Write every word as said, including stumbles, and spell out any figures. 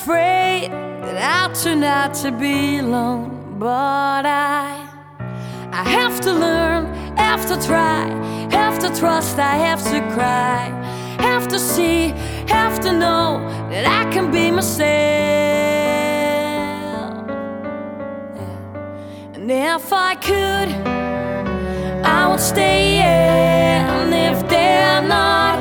afraid that I'll turn out to be alone, but I I have to learn, have to try, have to trust, I have to cry, have to see, have to know that I can be myself. Yeah. And if I could, I would stay, yeah. And if they're not